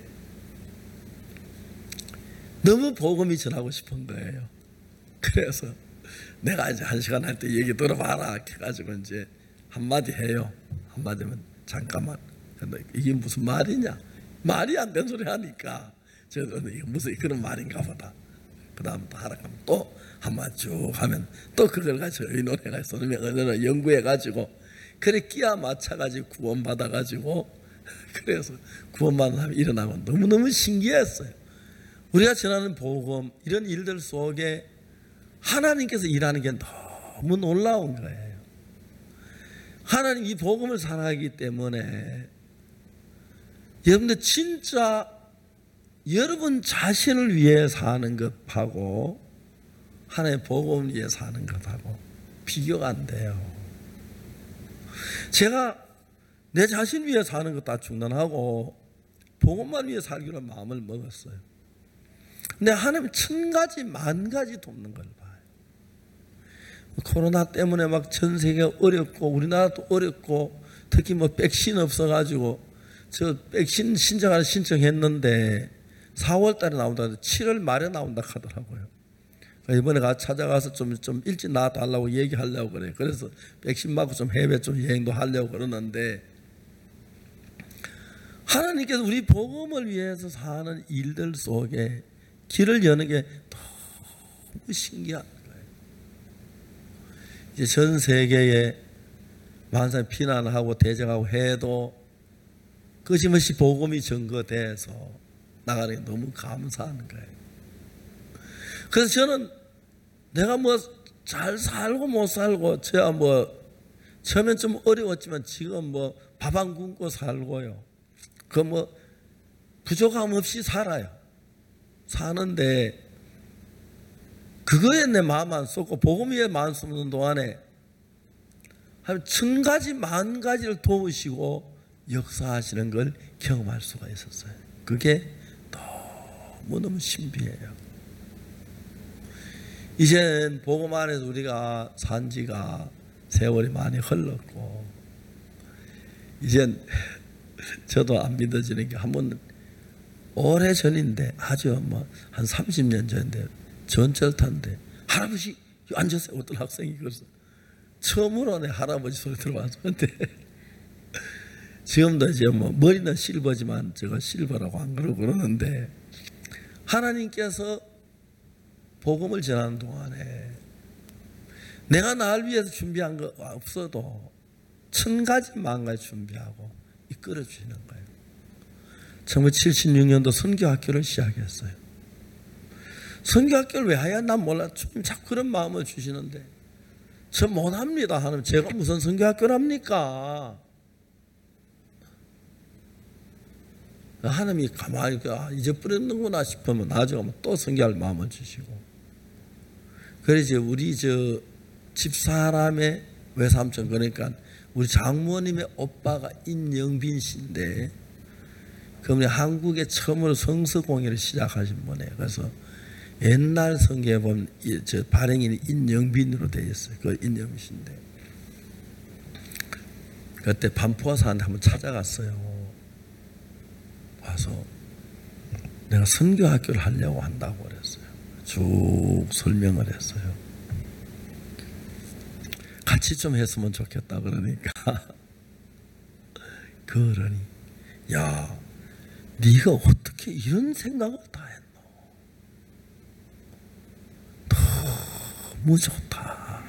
너무 복음이 전하고 싶은 거예요. 그래서 내가 이제 1시간 할 때 얘기 들어봐라 해가지고 이제 한마디 해요. 한마디면 잠깐만. 근데 이게 무슨 말이냐? 말이 안 되는 소리 하니까 저는 이게 무슨 그런 말인가 보다. 그 다음 또 하라 하면 또 한마디 쭉 하면 또 그걸 가지고 의논해가지고 선생님이 연구해가지고 그래 끼야 맞춰가지고 구원받아가지고 그래서 구원받은 사람이 일어나고 너무너무 신기했어요. 우리가 전하는 복음 이런 일들 속에 하나님께서 일하는 게 너무 놀라운 거예요. 하나님 이 복음을 사랑하기 때문에 여러분들 진짜 여러분 자신을 위해 사는 것하고 하나님의 복음을 위해 사는 것하고 비교가 안 돼요. 제가 내 자신 위해 사는 것 다 중단하고 복음만 위해 살기로 마음을 먹었어요. 근데 하나님은 1000가지 만가지 돕는 걸 봐요. 코로나 때문에 막 전 세계가 어렵고 우리나라도 어렵고 특히 백신 없어가지고 저 백신 신청했는데 4월 달에 나온다 7월 말에 나온다 하더라고요. 이번에 찾아가서 좀 일찍 나와달라고 얘기하려고 그래요. 그래서 백신 맞고 좀 해외 좀 여행도 하려고 그러는데 하나님께서 우리 복음을 위해서 사는 일들 속에 길을 여는 게 너무 신기한 거예요. 이제 전 세계에 만사 피난하고 대적하고 해도 거짓없이 복음이 증거돼서 나가는 게 너무 감사한 거예요. 그래서 저는 내가 잘 살고 못 살고 저야 처음엔 좀 어려웠지만 지금 밥 안 굶고 살고요. 부족함 없이 살아요. 사는데 그거에 내 마음 안 쏟고 복음 위에 마음 쏟는 동안에 한 1000가지 만가지를 도우시고 역사하시는 걸 경험할 수가 있었어요. 그게 너무너무 신비해요. 이젠 복음 안에서 우리가 산 지가 세월이 많이 흘렀고 이젠 저도 안 믿어지는 게 한 번 오래 전인데 아주 한 30년 전인데 전철 탔는데 할아버지 앉으세요. 어떤 학생이 그래서 처음으로 내 할아버지 소리 들어와서 근데 지금도 이제 머리는 실버지만 제가 실버라고 안 그러는데 하나님께서 복음을 전하는 동안에 내가 날 위해서 준비한 거 없어도 1000가지 만가지 준비하고 이끌어 주시는 거예요. 1976년도 선교학교를 시작했어요. 선교학교를 왜 하야 난 몰라. 주님 자꾸 그런 마음을 주시는데 저 못합니다. 하나님 제가 무슨 선교학교를 합니까? 하나님이 가만히 잊어버렸는구나 싶으면 나중에 또 선교할 마음을 주시고 그래서 우리 저 집사람의 외삼촌 그러니까 우리 장모님의 오빠가 인영빈 씨인데 그분이 한국에 처음으로 성서공예를 시작하신 분이에요. 그래서 옛날 성경에 보면 저 발행인이 인영빈으로 되어 있어요. 그 인영빈 씨인데 그때 반포사한테 한번 찾아갔어요. 와서 내가 선교학교를 하려고 한다고 그랬어요. 쭉 설명을 했어요. 같이 좀 했으면 좋겠다 그러니까 그 어른이 야 네가 어떻게 이런 생각을 다 했노? 너무 좋다.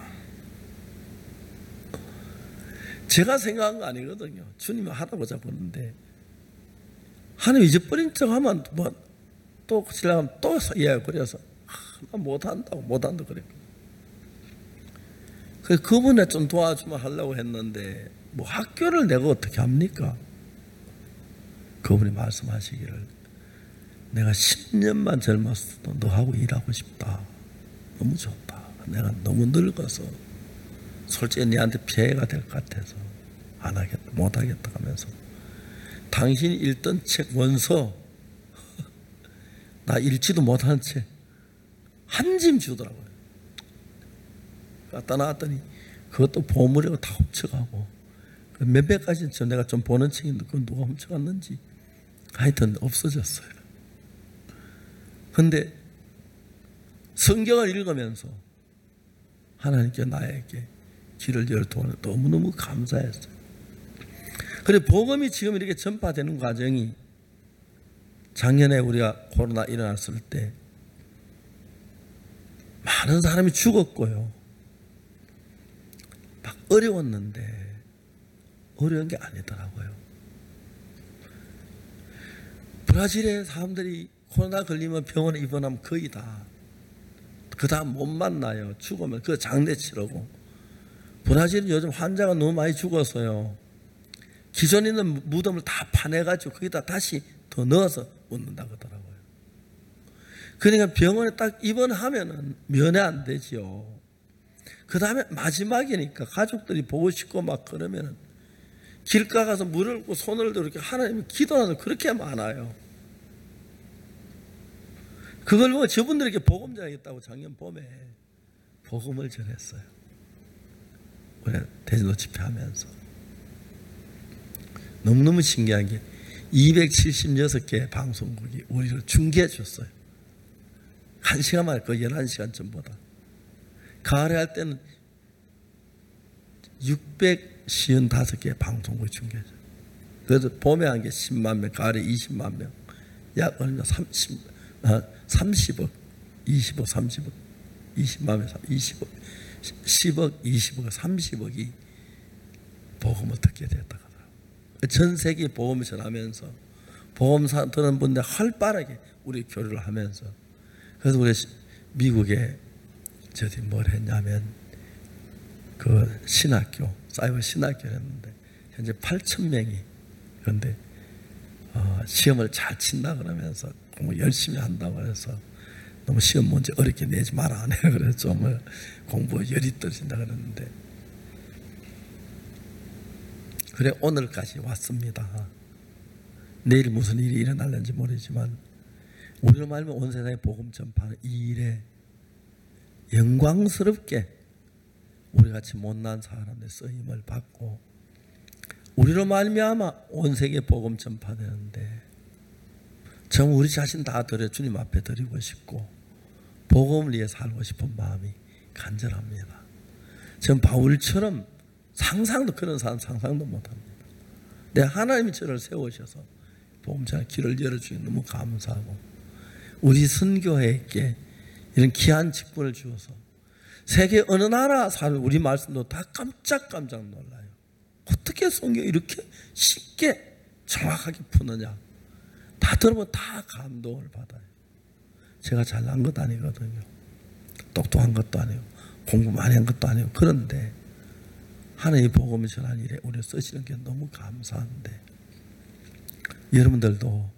제가 생각한 거 아니거든요. 주님이 하다 보자 보는데 하나님 잊어버린 척 하면 또 신랑은 또 이야기 그래서 나 못한다고 그랬거든요. 그래서 그분에 좀 도와주면 하려고 했는데 학교를 내가 어떻게 합니까? 그분이 말씀하시기를 내가 10년만 젊었어도 너하고 일하고 싶다. 너무 좋다. 내가 너무 늙어서 솔직히 네한테 피해가 될 것 같아서 안 하겠다 못 하겠다 하면서 당신이 읽던 책 원서 나 읽지도 못한 책 한 짐 주더라고요. 갖다 놨더니 그것도 보물이고 다 훔쳐가고 몇백 가지 내가 좀 보는 책인데 그건 누가 훔쳐갔는지 하여튼 없어졌어요. 근데 성경을 읽으면서 하나님께 나에게 길을 열도록 너무너무 감사했어요. 그래 복음이 지금 이렇게 전파되는 과정이 작년에 우리가 코로나 일어났을 때 많은 사람이 죽었고요. 막 어려웠는데 어려운 게 아니더라고요. 브라질의 사람들이 코로나 걸리면 병원에 입원하면 거의 다 그 다음 못 만나요. 죽으면 그 장례 치르고 브라질은 요즘 환자가 너무 많이 죽어서요. 기존 있는 무덤을 다 파내가지고 거기다 다시 더 넣어서 묻는다고 하더라고요. 그러니까 병원에 딱 입원하면은 면회 안 되지요. 그 다음에 마지막이니까 가족들이 보고 싶고 막 그러면은 길가 가서 물을 고 손을 들고 이렇게 하나님 기도하는 그렇게 많아요. 그걸 보고 저분들에게 복음 전하겠다고 작년 봄에 복음을 전했어요. 우리 대전도 집회하면서 너무너무 신기한 게 276개 방송국이 우리를 중계해 줬어요. 1시간 만에 거의 11시간 전보다. 가을에 할 때는 655개 방송국이 중계해 줘요. 그래서 봄에 한 게 10만 명, 가을에 20만 명. 약 얼마 30억, 20억, 30억, 20만 명, 20억, 10억, 20억, 30억이 복음을 듣게 됐다고 하더라고요. 전 세계 복음을 전하면서 복음 듣는 분들 활발하게 우리 교류를 하면서 그래서 우리 미국에 저들이 뭘 했냐면 그 신학교, 사이버 신학교를 했는데 현재 8,000명이 그런데 시험을 잘 친다 그러면서 공부 열심히 한다고 해서 너무 시험 문제 어렵게 내지 마라 안 해. 그래서 좀 공부 열이 떨어진다 그랬는데 그래 오늘까지 왔습니다. 내일 무슨 일이 일어날는지 모르지만 우리로 말하면 온 세상에 복음 전파는 이 일에 영광스럽게 우리같이 못난 사람의 쓰임을 받고 우리로 말미암아 온 세계 복음 전파되는데 정 우리 자신 다 드려 주님 앞에 드리고 싶고 복음을 위해 살고 싶은 마음이 간절합니다. 전 바울처럼 상상도 그런 사람 상상도 못합니다. 내 하나님이 저를 세우셔서 복음전할 길을 열어주니 너무 감사하고 우리 선교회에게 이런 귀한 직분을 주어서 세계 어느 나라 사는 우리 말씀도 다 깜짝깜짝 놀라요. 어떻게 성경 이렇게 쉽게 정확하게 푸느냐. 다 들으면 다 감동을 받아요. 제가 잘난 것도 아니거든요. 똑똑한 것도 아니고 공부 많이 한 것도 아니고 그런데 하나님의 복음을 전하는 일에 우리를 쓰시는 게 너무 감사한데 여러분들도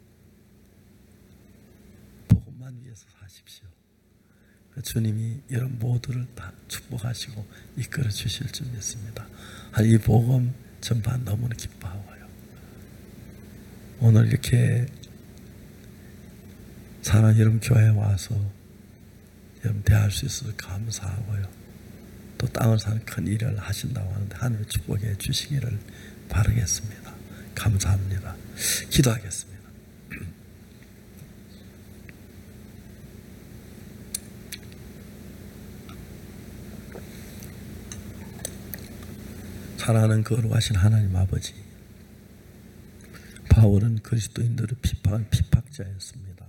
복음만 위해서 사십시오. 주님이 여러분 모두를 다 축복하시고 이끌어 주실 줄 믿습니다. 이 복음 전파 너무나 기뻐하고요. 오늘 이렇게 사랑하는 여러분 교회에 와서 여러분 대할 수 있어서 감사하고요. 또 땅을 사는 큰 일을 하신다고 하는데 하나님의 축복해 주시기를 바라겠습니다. 감사합니다. 기도하겠습니다. 사랑하는 거룩하신 하나님 아버지, 바울은 그리스도인들을 비판한 비판자였습니다.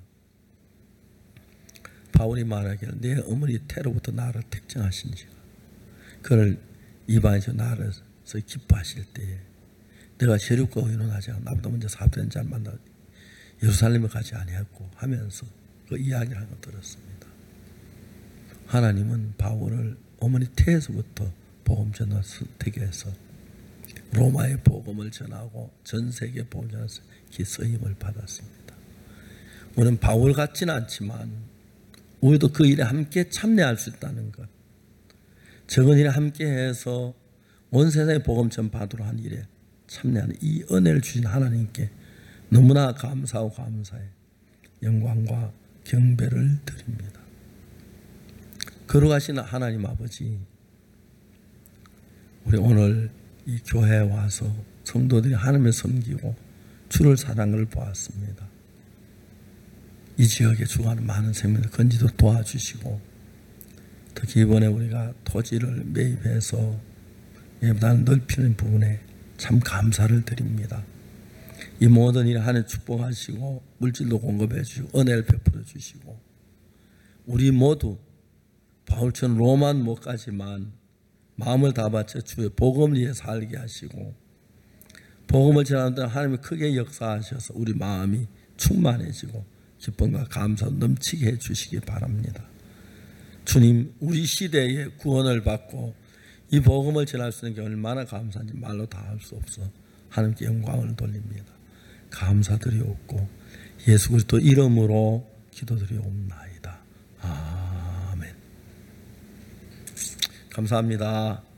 바울이 말하기를 내 어머니 태로부터 나를 택정하신지라. 그를 이방에서 나라에서 기뻐하실 때에 내가 세력과 의논하지 않고 나보다 먼저 사도된 자를 만나 예루살렘에 가지 아니했고 하면서 그 이야기를 하는 걸 들었습니다. 하나님은 바울을 어머니 태에서부터 복음 전화 선택해서 로마의 복음을 전하고 전 세계 복음 전하서 쓰임을 받았습니다. 우리는 바울 같지는 않지만 우리도 그 일에 함께 참여할 수 있다는 것, 적은 일에 함께해서 온 세상의 복음 전파도록 한 일에 참여하는 이 은혜를 주신 하나님께 너무나 감사하고 감사해 영광과 경배를 드립니다. 걸어가시는 하나님 아버지, 우리 오늘 이 교회에 와서 성도들이 하나님을 섬기고 주를 사랑하는 걸 보았습니다. 이 지역에 주하는 많은 생명을 건지도록 도와주시고 특히 이번에 우리가 토지를 매입해서 예배당을 넓히는 부분에 참 감사를 드립니다. 이 모든 일 하나님 축복하시고 물질도 공급해 주시고 은혜를 베풀어 주시고 우리 모두 바울처럼 로마는 못 가지만 마음을 다 바쳐 주의 복음을 위해 살게 하시고 복음을 전하는 데 하나님이 크게 역사하셔서 우리 마음이 충만해지고 기쁨과 감사 넘치게 해주시기 바랍니다. 주님, 우리 시대에 구원을 받고 이 복음을 전할 수 있는 게 얼마나 감사한지 말로 다 할 수 없어 하나님께 영광을 돌립니다. 감사드리옵고 예수 그리스도 이름으로 기도드리옵나이다. 아멘. 감사합니다.